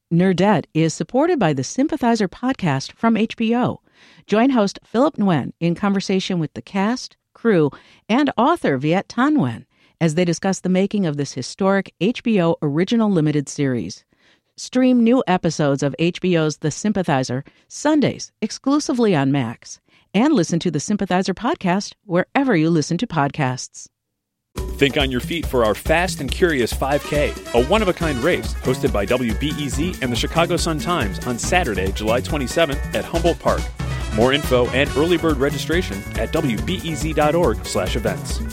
Nerdette is supported by the Sympathizer podcast from HBO. Join host Philip Nguyen in conversation with the cast, crew, and author Viet Thanh Nguyen as they discuss the making of this historic HBO original limited series. Stream new episodes of HBO's The Sympathizer Sundays exclusively on Max, and listen to the Sympathizer podcast wherever you listen to podcasts. Think on your feet for our Fast and Curious 5K, a one-of-a-kind race hosted by WBEZ and the Chicago Sun-Times on Saturday, July 27th at Humboldt Park. More info and early bird registration at wbez.org/events.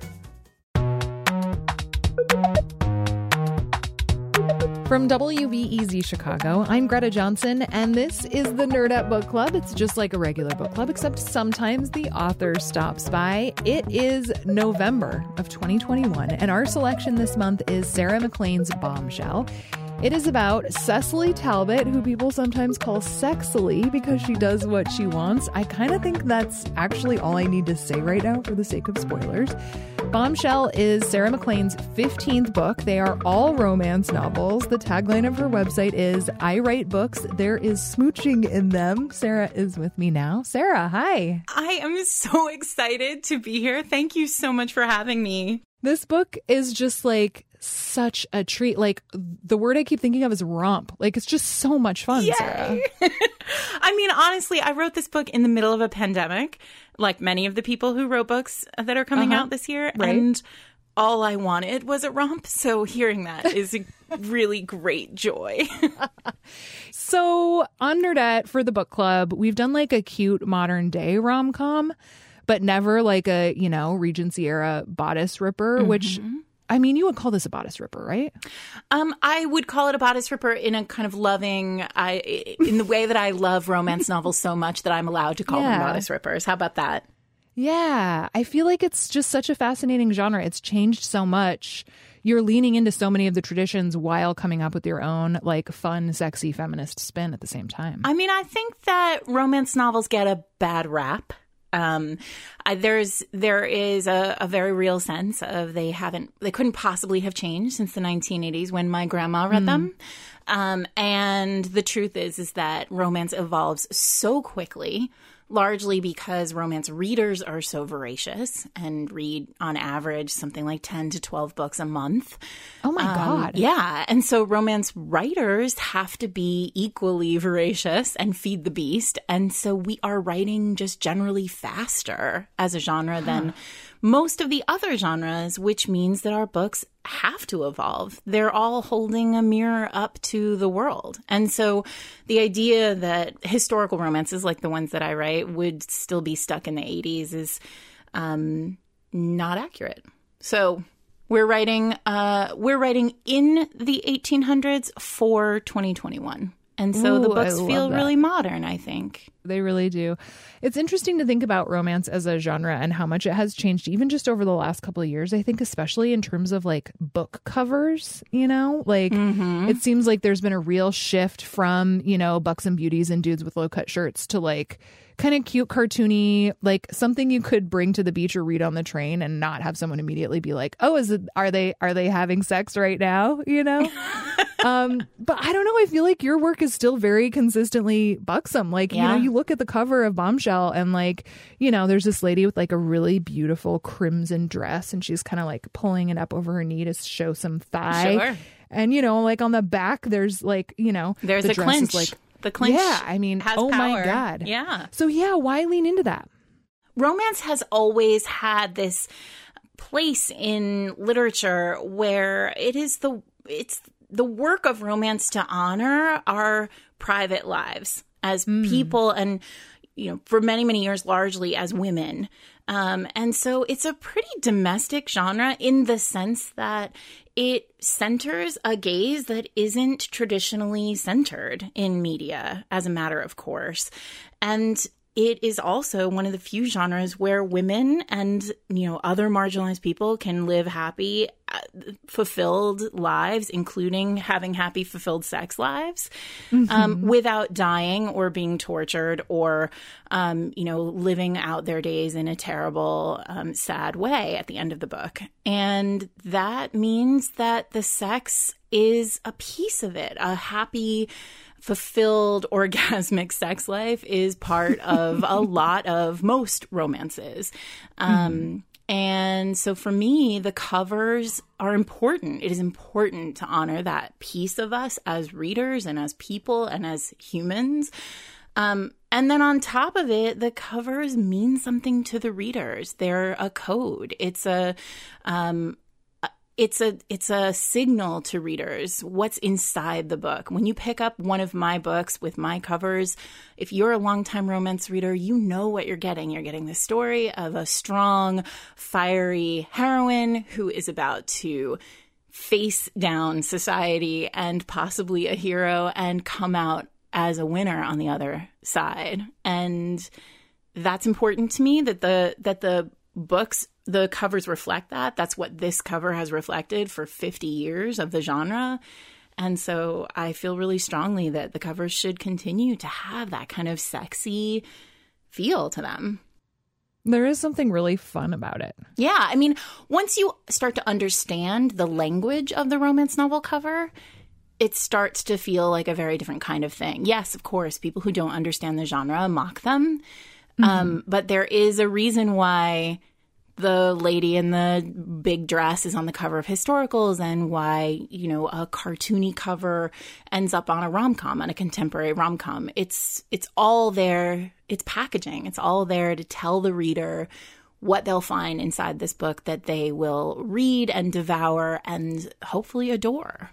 From WBEZ Chicago, I'm Greta Johnson, and this is the Nerdette Book Club. It's just like a regular book club, except sometimes the author stops by. It is November of 2021, and our selection this month is Sarah MacLean's Bombshell. It is about Cecily Talbot, who people sometimes call Sexily because she does what she wants. I kind of think that's actually all I need to say right now for the sake of spoilers. Bombshell is Sarah MacLean's 15th book. They are all romance novels. The tagline of her website is, "I write books, there is smooching in them." Sarah is with me now. Sarah, hi. I am so excited to be here. Thank you so much for having me. This book is just like such a treat. Like, the word I keep thinking of is romp. Like, it's just so much fun, Yay! Sarah. I mean, honestly, I wrote this book in the middle of a pandemic, like many of the people who wrote books that are coming out this year. Right. And all I wanted was a romp. So hearing that is a really great joy. So on Nerdette for the book club, we've done like a cute modern day rom-com, but never like a, Regency era bodice ripper, which, I mean, you would call this a bodice ripper, right? I would call it a bodice ripper in a kind of loving, in the way that I love romance novels so much that I'm allowed to call them bodice rippers. How about that? Yeah, I feel like it's just such a fascinating genre. It's changed so much. You're leaning into so many of the traditions while coming up with your own, like, fun, sexy, feminist spin at the same time. I mean, I think that romance novels get a bad rap. There is a very real sense of they couldn't possibly have changed since the 1980s when my grandma read them. And the truth is that romance evolves so quickly, largely because romance readers are so voracious and read on average something like 10 to 12 books a month. Oh my God. Yeah. And so romance writers have to be equally voracious and feed the beast. And so we are writing just generally faster as a genre than most of the other genres, which means that our books have to evolve. They're all holding a mirror up to the world. And so the idea that historical romances like the ones that I write would still be stuck in the 80s is not accurate. So we're writing in the 1800s for 2021. And so the books feel really modern, I think. They really do. It's interesting to think about romance as a genre and how much it has changed even just over the last couple of years. I think especially in terms of like book covers, it seems like there's been a real shift from, bucks and beauties and dudes with low cut shirts to like kind of cute, cartoony, like something you could bring to the beach or read on the train and not have someone immediately be like, "Oh, are they having sex right now?" But I don't know. I feel like your work is still very consistently buxom. Like, you look at the cover of Bombshell and like, there's this lady with like a really beautiful crimson dress and she's kind of like pulling it up over her knee to show some thigh. Sure. And, like on the back, there's like, there's the a dress clinch. is like, the clinch yeah, I mean, has oh power. My God. Yeah. So why lean into that? Romance has always had this place in literature where it's the work of romance to honor our private lives as people and, for many, many years, largely as women. And so it's a pretty domestic genre in the sense that it centers a gaze that isn't traditionally centered in media, as a matter of course. And it is also one of the few genres where women and, other marginalized people can live happy, fulfilled lives, including having happy, fulfilled sex lives, without dying or being tortured or, living out their days in a terrible, sad way at the end of the book. And that means that the sex is a piece of it. A happy, fulfilled, orgasmic sex life is part of a lot of most romances. And so for me, the covers are important. It is important to honor that piece of us as readers and as people and as humans. And then on top of it, the covers mean something to the readers. They're a code. It's a signal to readers what's inside the book. When you pick up one of my books with my covers, if you're a longtime romance reader, you know what you're getting. You're getting the story of a strong, fiery heroine who is about to face down society and possibly a hero and come out as a winner on the other side. And that's important to me, that the books, the covers reflect that. That's what this cover has reflected for 50 years of the genre. And so I feel really strongly that the covers should continue to have that kind of sexy feel to them. There is something really fun about it. Yeah. I mean, once you start to understand the language of the romance novel cover, it starts to feel like a very different kind of thing. Yes, of course, people who don't understand the genre mock them. But there is a reason why the lady in the big dress is on the cover of historicals and why, a cartoony cover ends up on a rom-com, on a contemporary rom-com. It's all there. It's packaging. It's all there to tell the reader what they'll find inside this book that they will read and devour and hopefully adore.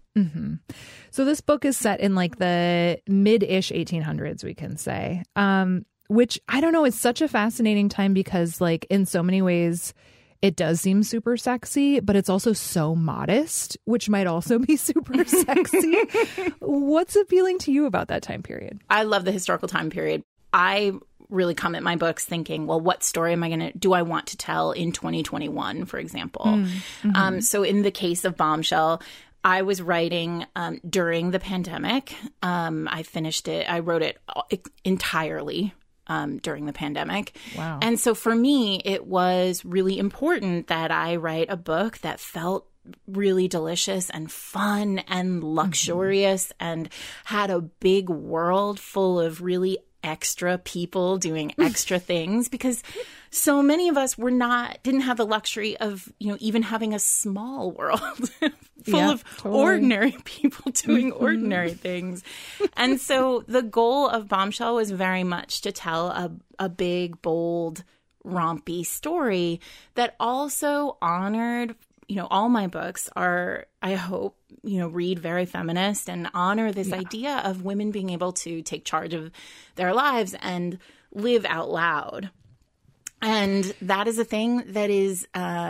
So this book is set in like the mid-ish 1800s, we can say. Which, I don't know, is such a fascinating time because, like, in so many ways, it does seem super sexy, but it's also so modest, which might also be super sexy. What's appealing to you about that time period? I love the historical time period. I really come at my books thinking, well, what story do I want to tell in 2021, for example? So in the case of Bombshell, I was writing during the pandemic. I finished it. I wrote it entirely during the pandemic. Wow. And so for me, it was really important that I write a book that felt really delicious and fun and luxurious and had a big world full of really extra people doing extra things, because so many of us didn't have the luxury of, even having a small world full of ordinary people doing ordinary things. And so the goal of Bombshell was very much to tell a big, bold, rompy story that also honored, all my books are, I hope, read very feminist and honor this idea of women being able to take charge of their lives and live out loud. And that is a thing that is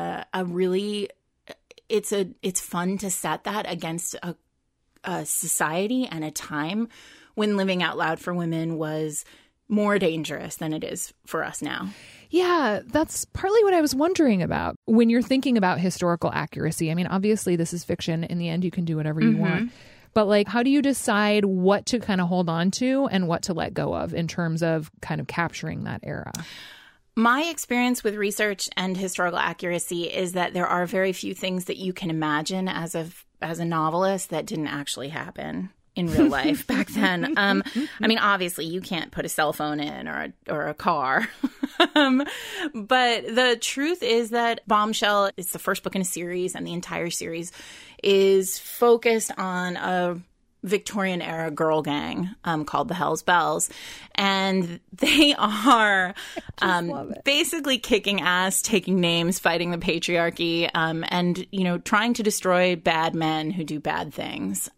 it's fun to set that against a society and a time when living out loud for women was more dangerous than it is for us now. Yeah, that's partly what I was wondering about when you're thinking about historical accuracy. I mean, obviously this is fiction. In the end, you can do whatever you want. But like, how do you decide what to kind of hold on to and what to let go of in terms of kind of capturing that era? My experience with research and historical accuracy is that there are very few things that you can imagine as a novelist that didn't actually happen in real life back then. I mean, obviously, you can't put a cell phone in or a car. But the truth is that Bombshell is the first book in a series, and the entire series is focused on a Victorian era girl gang called the Hells Bells. And they are basically kicking ass, taking names, fighting the patriarchy, and, trying to destroy bad men who do bad things.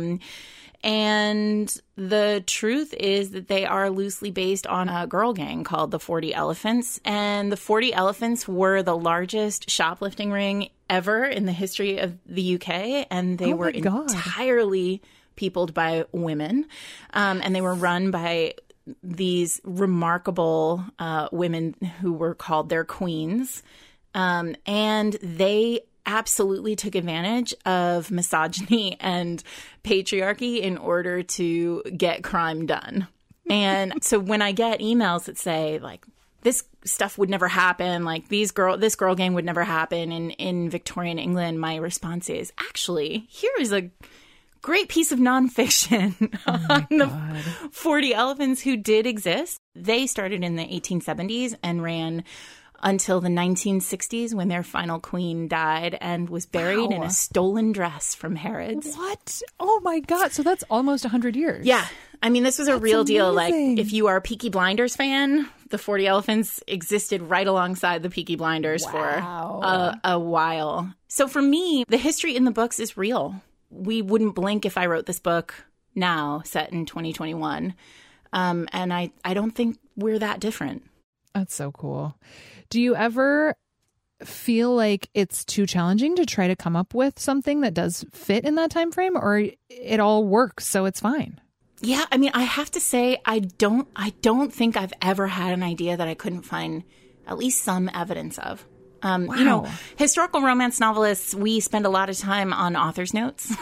And the truth is that they are loosely based on a girl gang called the 40 Elephants. And the 40 Elephants were the largest shoplifting ring ever in the history of the UK. And they were entirely peopled by women. And they were run by these remarkable women who were called their queens. And they absolutely took advantage of misogyny and patriarchy in order to get crime done. And so when I get emails that say, like, this stuff would never happen, like this girl gang would never happen in Victorian England, my response is, actually, here is a great piece of nonfiction on the 40 elephants who did exist. They started in the 1870s and ran until the 1960s, when their final queen died and was buried in a stolen dress from Harrods. What? Oh my God. So that's almost 100 years. Yeah. I mean, this was a real deal. Amazing. Like, if you are a Peaky Blinders fan, the 40 Elephants existed right alongside the Peaky Blinders for a while. So for me, the history in the books is real. We wouldn't blink if I wrote this book now, set in 2021. And I don't think we're that different. That's so cool. Do you ever feel like it's too challenging to try to come up with something that does fit in that time frame, or it all works, so it's fine? Yeah, I mean, I have to say, I don't think I've ever had an idea that I couldn't find at least some evidence of. Wow. You know, historical romance novelists, we spend a lot of time on author's notes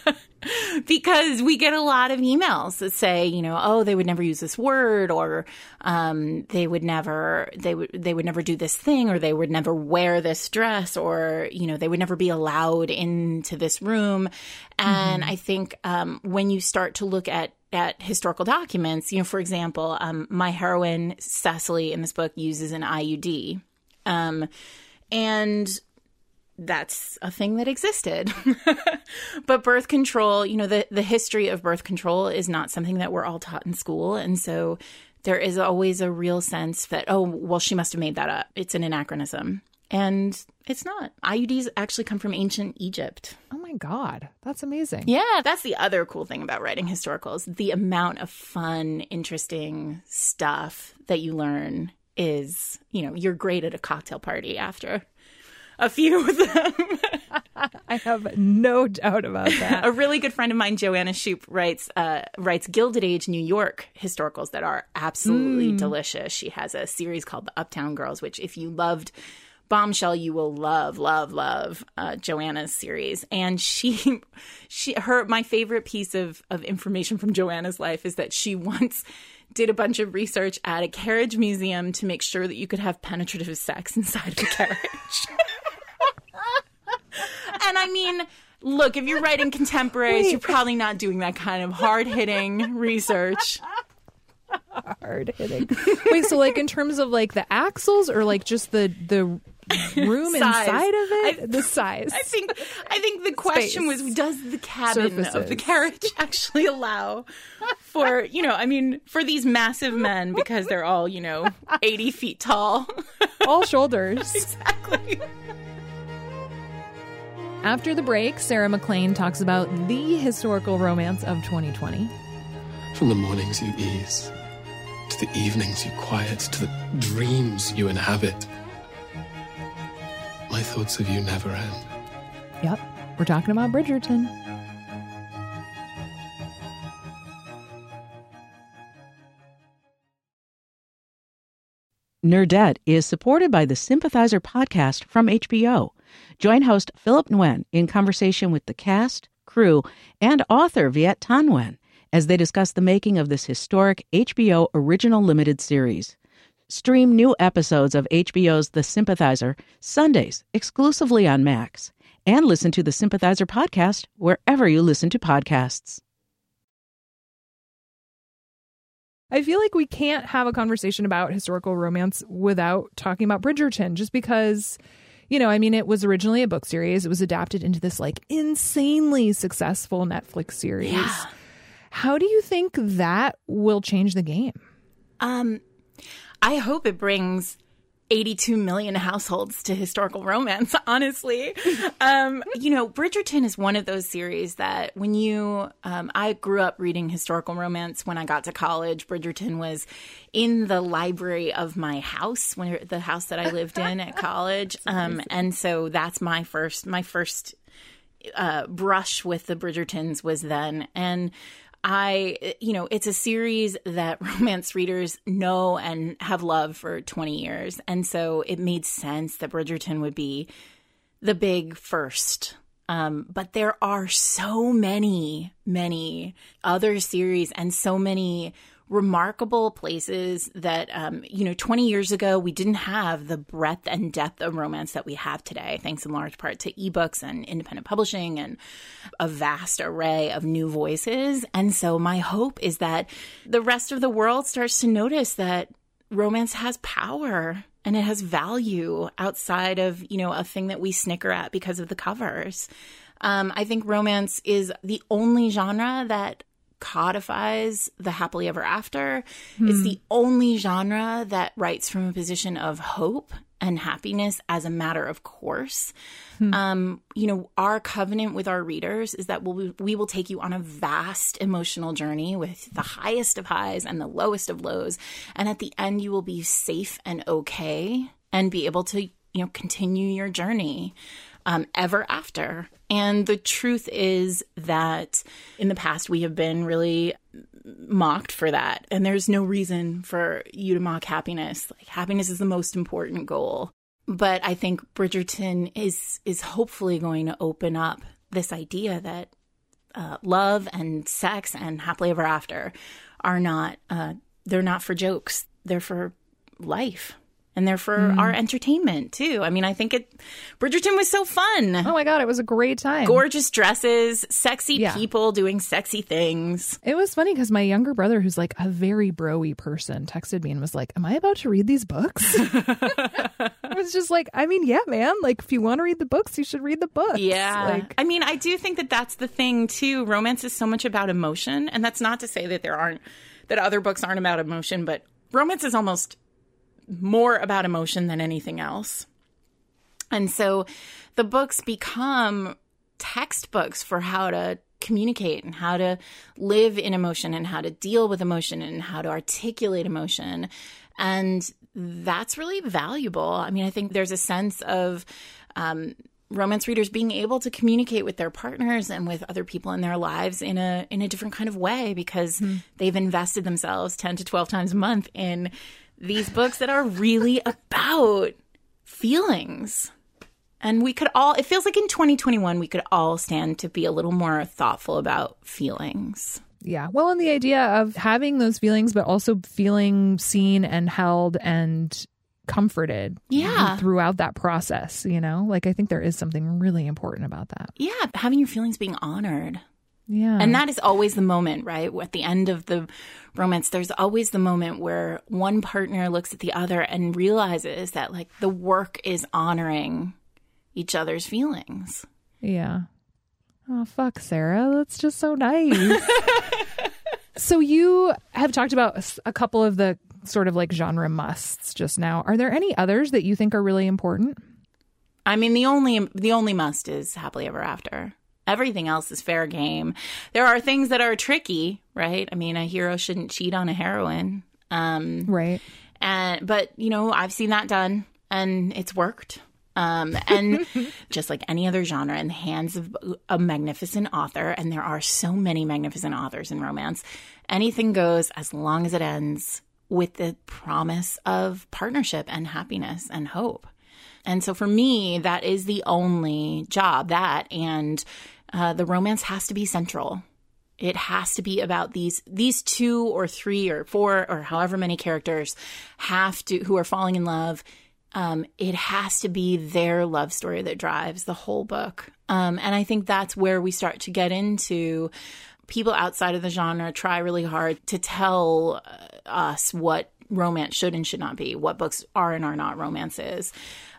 because we get a lot of emails that say, you know, oh, they would never use this word, or they would never do this thing, or they would never wear this dress, or, you know, they would never be allowed into this room. And I think when you start to look at historical documents, you know, for example, my heroine, Cecily, in this book uses an IUD. And that's a thing that existed. But birth control, you know, the history of birth control is not something that we're all taught in school. And so there is always a real sense that, oh, well, she must have made that up. It's an anachronism. And it's not. IUDs actually come from ancient Egypt. Oh my God. That's amazing. Yeah, that's the other cool thing about writing historicals. The amount of fun, interesting stuff that you learn is, you know, you're great at a cocktail party after a few of them. I have no doubt about that. A really good friend of mine, Joanna Shoup, writes Gilded Age New York historicals that are absolutely delicious. She has a series called The Uptown Girls, which if you loved Bombshell, you will love Joanna's series. And my favorite piece of information from Joanna's life is that she once did a bunch of research at a carriage museum to make sure that you could have penetrative sex inside the carriage. And I mean, look, if you're writing contemporaries, you're probably not doing that kind of hard-hitting research. Hard-hitting. Wait, so like in terms of like the axles, or like just the room inside of it? The size. I think the question was, does the cabin of the carriage actually allow for, you know, I mean, for these massive men, because they're all, you know, 80 feet tall. All shoulders. Exactly. After the break, Sarah MacLean talks about the historical romance of 2020. From the mornings you ease, to the evenings you quiet, to the dreams you inhabit, my thoughts of you never end. Yep, we're talking about Bridgerton. Nerdette is supported by the Sympathizer podcast from HBO. Join host Philip Nguyen in conversation with the cast, crew, and author Viet Thanh Nguyen as they discuss the making of this historic HBO original limited series. Stream new episodes of HBO's The Sympathizer Sundays exclusively on Max, and listen to the Sympathizer podcast wherever you listen to podcasts. I feel like we can't have a conversation about historical romance without talking about Bridgerton, just because, you know, I mean, it was originally a book series. It was adapted into this like insanely successful Netflix series. Yeah. How do you think that will change the game? I hope it brings 82 million households to historical romance, honestly. You know, Bridgerton is one of those series that when I grew up reading historical romance when I got to college. Bridgerton was in the library of my house, the house that I lived in at college. And so that's my first brush with the Bridgertons was then. And it's a series that romance readers know and have loved for 20 years. And so it made sense that Bridgerton would be the big first. But there are so many, many other series and so many remarkable places that, 20 years ago, we didn't have the breadth and depth of romance that we have today, thanks in large part to ebooks and independent publishing and a vast array of new voices. And so my hope is that the rest of the world starts to notice that romance has power and it has value outside of, a thing that we snicker at because of the covers. I think romance is the only genre that codifies the happily ever after. It's the only genre that writes from a position of hope and happiness as a matter of course. Our covenant with our readers is that we will take you on a vast emotional journey with the highest of highs and the lowest of lows. And at the end, you will be safe and okay and be able to, continue your journey ever after. And the truth is that in the past, we have been really mocked for that. And there's no reason for you to mock happiness. Like, happiness is the most important goal. But I think Bridgerton is hopefully going to open up this idea that love and sex and happily ever after are not, they're not for jokes. They're for life. And they're for our entertainment, too. I mean, I think Bridgerton was so fun. Oh, my God. It was a great time. Gorgeous dresses, sexy people doing sexy things. It was funny because my younger brother, who's like a very bro-y person, texted me and was like, am I about to read these books? I was just like, I mean, yeah, man. Like, if you want to read the books, you should read the books. Yeah. I mean, I do think that that's the thing, too. Romance is so much about emotion. And that's not to say that that other books aren't about emotion, but romance is almost more about emotion than anything else. And so the books become textbooks for how to communicate and how to live in emotion and how to deal with emotion and how to articulate emotion. And that's really valuable. I mean, I think there's a sense of romance readers being able to communicate with their partners and with other people in their lives in a different kind of way because they've invested themselves 10 to 12 times a month in these books that are really about feelings. And it feels like in 2021, we could all stand to be a little more thoughtful about feelings. Yeah. Well, and the idea of having those feelings, but also feeling seen and held and comforted throughout that process, Like, I think there is something really important about that. Yeah. Having your feelings being honored. Yeah. And that is always the moment, right? At the end of the romance, there's always the moment where one partner looks at the other and realizes that, like, the work is honoring each other's feelings. Yeah. Oh, fuck, Sarah. That's just so nice. So you have talked about a couple of the sort of like genre musts just now. Are there any others that you think are really important? I mean, the only must is happily ever after. Everything else is fair game. There are things that are tricky, right? I mean, a hero shouldn't cheat on a heroine. Right. But, I've seen that done and it's worked. And just like any other genre, in the hands of a magnificent author, and there are so many magnificent authors in romance, anything goes as long as it ends with the promise of partnership and happiness and hope. And so for me, that is the only job, and the romance has to be central. It has to be about these 2 or 3 or 4 or however many characters who are falling in love. It has to be their love story that drives the whole book. And I think that's where we start to get into people outside of the genre try really hard to tell us what romance should and should not be, what books are and are not romances.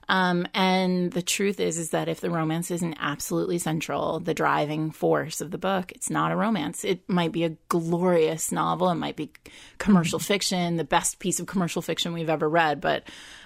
And the truth is that if the romance isn't absolutely central, the driving force of the book, it's not a romance. It might be a glorious novel. It might be commercial fiction, the best piece of commercial fiction we've ever read. But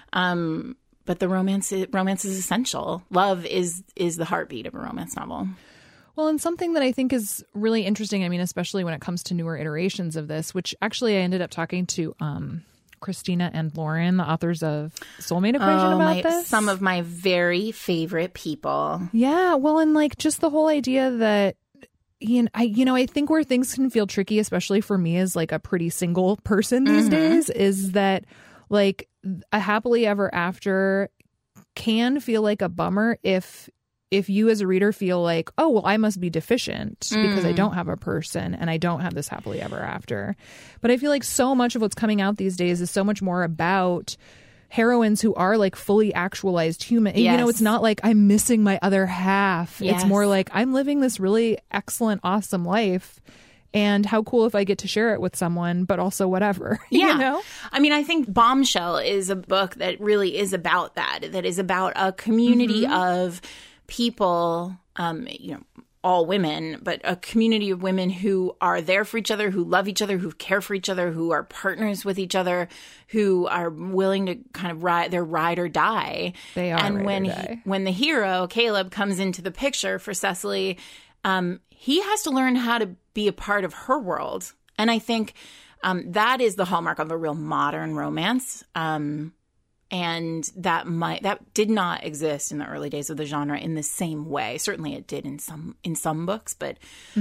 the romance is essential. Love is the heartbeat of a romance novel. Well, and something that I think is really interesting, I mean, especially when it comes to newer iterations of this, which actually I ended up talking to Christina and Lauren, the authors of Soulmate Equation, about this. Some of my very favorite people. Yeah. Well, and like just the whole idea that I think where things can feel tricky, especially for me as like a pretty single person these days, is that like a happily ever after can feel like a bummer if you as a reader feel like, oh, well, I must be deficient because I don't have a person and I don't have this happily ever after. But I feel like so much of what's coming out these days is so much more about heroines who are like fully actualized human. Yes. It's not like I'm missing my other half. Yes. It's more like I'm living this really excellent, awesome life. And how cool if I get to share it with someone, but also whatever. Yeah. You know? I mean, I think Bombshell is a book that really is about that is about a community of people, all women, but a community of women who are there for each other, who love each other, who care for each other, who are partners with each other, who are willing to kind of ride or die. They are. And when when the hero, Caleb, comes into the picture for Cecily, he has to learn how to be a part of her world. And I think that is the hallmark of a real modern romance. And that did not exist in the early days of the genre in the same way. Certainly it did in some books, but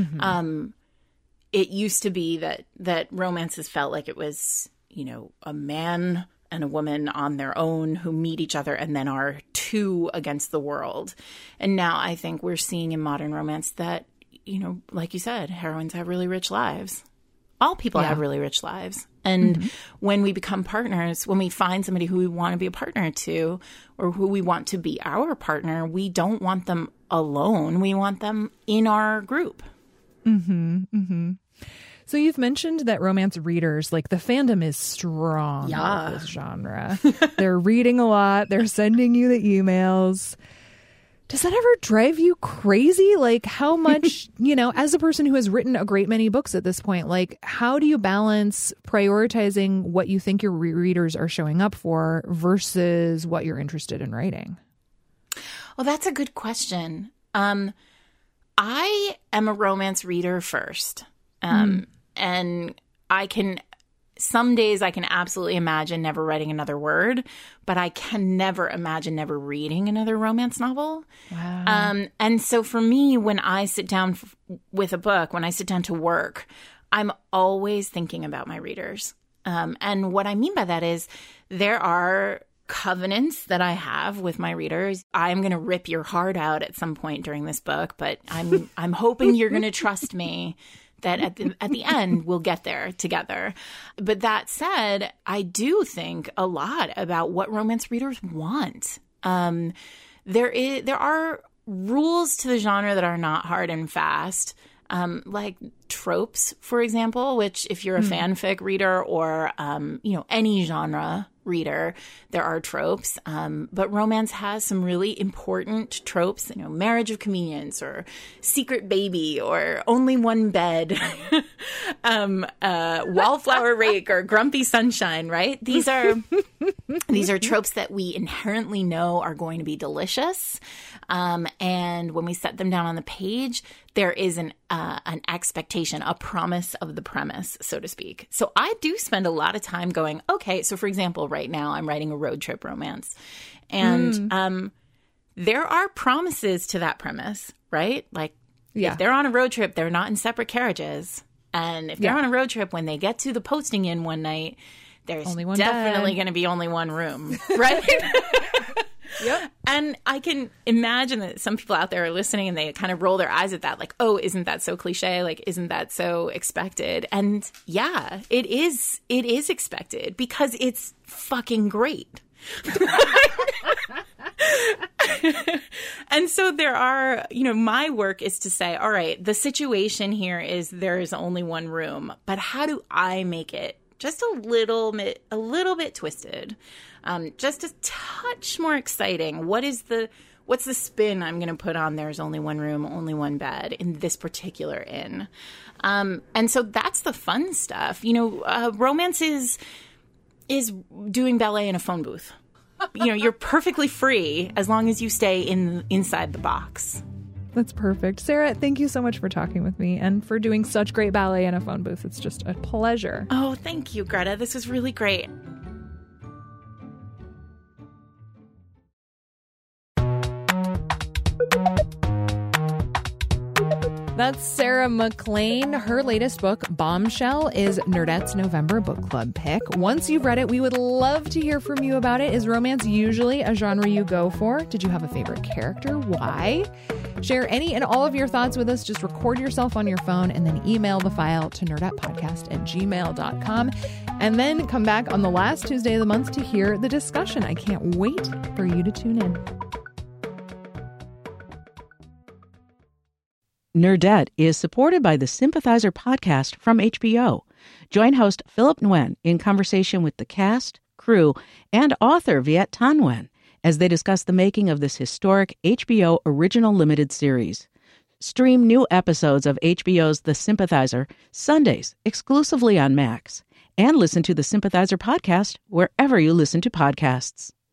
it used to be that romances felt like it was, a man and a woman on their own who meet each other and then are two against the world. And now I think we're seeing in modern romance that, like you said, heroines have really rich lives. All people have really rich lives. And when we become partners, when we find somebody who we want to be a partner to or who we want to be our partner, we don't want them alone. We want them in our group. So you've mentioned that romance readers, like the fandom is strong Yeah. with this genre. They're reading a lot. They're sending you the emails. Does that ever drive you crazy? Like how much, as a person who has written a great many books at this point, like how do you balance prioritizing what you think your readers are showing up for versus what you're interested in writing? Well, that's a good question. I am a romance reader first. And some days I can absolutely imagine never writing another word, but I can never imagine never reading another romance novel. Wow. And so for me, when I sit down with a book, when I sit down to work, I'm always thinking about my readers. And what I mean by that is there are covenants that I have with my readers. I'm going to rip your heart out at some point during this book, but I'm hoping you're going to trust me that at the end we'll get there together. But that said, I do think a lot about what romance readers want. There are rules to the genre that are not hard and fast, like tropes, for example, which if you're a fanfic reader or any genre reader, there are tropes. But romance has some really important tropes, marriage of convenience or secret baby or only one bed, wallflower rake or grumpy sunshine, right? These are tropes that we inherently know are going to be delicious. And when we set them down on the page, there is an expectation, a promise of the premise, so to speak. So I do spend a lot of time going, okay, so for example, right now I'm writing a road trip romance. And there are promises to that premise, right? Like if they're on a road trip, they're not in separate carriages. And if they're on a road trip, when they get to the posting inn one night, there's definitely going to be only one room, right? Yep. And I can imagine that some people out there are listening and they kind of roll their eyes at that, like, oh, isn't that so cliche? Like, isn't that so expected? And yeah, it is expected because it's fucking great. And so there are, my work is to say, all right, the situation here is there is only one room, but how do I make it just a little bit twisted, just a touch more exciting? What's the spin I'm going to put on there's only one room, only one bed in this particular inn? And so that's the fun stuff. Romance is doing ballet in a phone booth. You're perfectly free as long as you stay inside the box. That's perfect. Sarah, thank you so much for talking with me and for doing such great ballet in a phone booth. It's just a pleasure. Oh, thank you, Greta. This was really great. That's Sarah MacLean. Her latest book, Bombshell, is Nerdette's November book club pick. Once you've read it, we would love to hear from you about it. Is romance usually a genre you go for? Did you have a favorite character? Why? Share any and all of your thoughts with us. Just record yourself on your phone and then email the file to nerdettepodcast@gmail.com. And then come back on the last Tuesday of the month to hear the discussion. I can't wait for you to tune in. Nerdette is supported by the Sympathizer podcast from HBO. Join host Philip Nguyen in conversation with the cast, crew, and author Viet Thanh Nguyen as they discuss the making of this historic HBO original limited series. Stream new episodes of HBO's The Sympathizer Sundays exclusively on Max, and listen to the Sympathizer podcast wherever you listen to podcasts.